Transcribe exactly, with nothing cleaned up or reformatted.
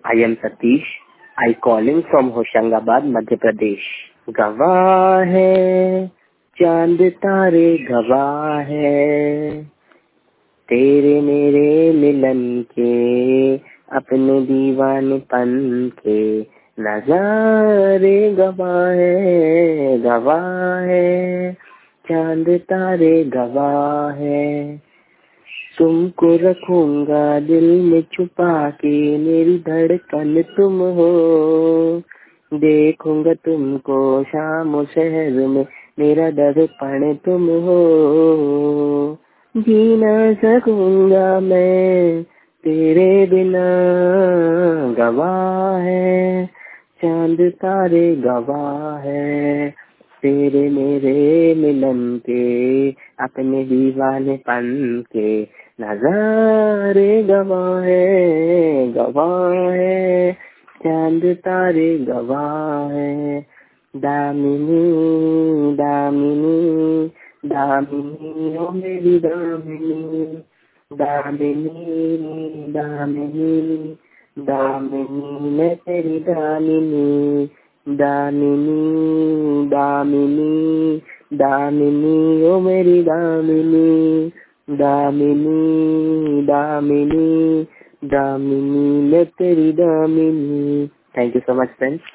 I am Satish. I calling from Hoshangabad Madhya Pradesh. गवाह है चांद तारे, गवाह है तेरे मेरे मिलन के, अपने दीवानपन के नजारे। गवाह है गवाह है चांद तारे, गवाह है तुमको रखूंगा दिल में छुपा के, मेरी धड़कन तुम हो। देखूंगा तुमको शाम और शहर में, मेरा दर्पण तुम हो। जी ना सकूंगा मैं तेरे बिना, गवाह है चांद तारे, गवाह है तेरे मेरे मिलन के, अपने दीवानेपन के नजारे। गवाह है गवाह है चांद तारे, गवाह है दामिनी दामिनी दामिनी ओ मेरी दामिनी, दामिनी दामिनी दामिनी मैं तेरी दामिनी, दामिनी दामिनी दामिनी ओ मेरी दामिनी, दामिनी दामिनी दामिनी मैं तेरी Damini. Thank you so much friends.